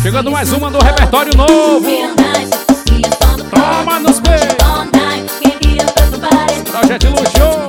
Chegando mais uma do repertório novo. Toma nos peitos. Projeto Luxo.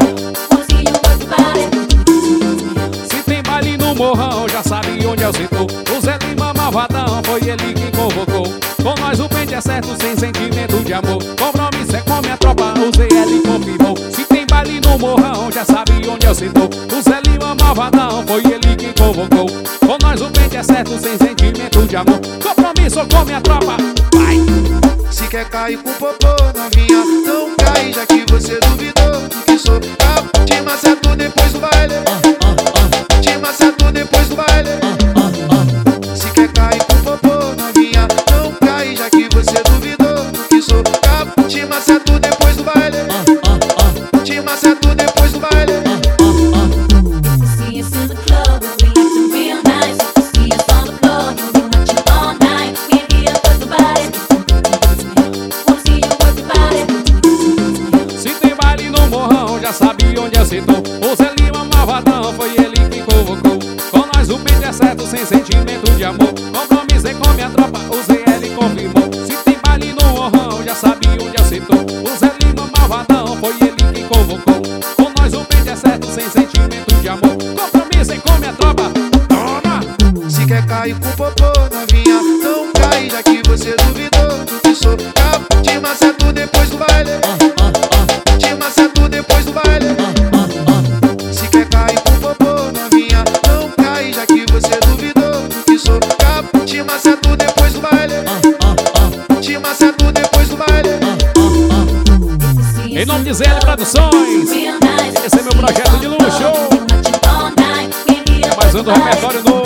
Se tem baile no morrão, já sabe onde é o setor. O Zé Lima malvadão, foi ele quem convocou. Com nós o pente é certo, sem sentimento de amor. Compromisso é com minha tropa, o ZL confirmou. Se tem baile no morrão, já sabe onde é o setor. O Zé Lima malvadão, foi ele quem convocou. Com nós o pente é certo, sem sentimento de amor. Compromisso com minha tropa, vai! Se quer cair com popô, novinha, não cai, já que você duvidou do que sou. Te maceto depois do baile. Te maceto depois do baile. Se quer cair com popô, novinha, não cai, já que você duvidou do que sou. Te maceto depois do baile. Te maceto depois do baile. Já sabe onde eu citou. O Zé Lima malvadão, foi ele que convocou. Com nós o pente é certo, sem sentimento de amor. Compromisei com minha tropa, o ZL confirmou. Se tem baile no morrão, já sabe onde eu citou. O Zé Lima malvadão, foi ele que convocou. Com nós o pente é certo, sem sentimento de amor. Compromisei com minha tropa, toma! Se quer cair com popô, novinha, não cai, já que você duvidou do que sou. Te maceto depois do baile. Te maceto depois do baile. Se quer cair com popô, novinha, não cai, já que você duvidou do que sou. Te maceto depois do baile. Te maceto depois do baile. Em nome de ZL Produções, esse é meu projeto de luxo. É mais um do repertório novo.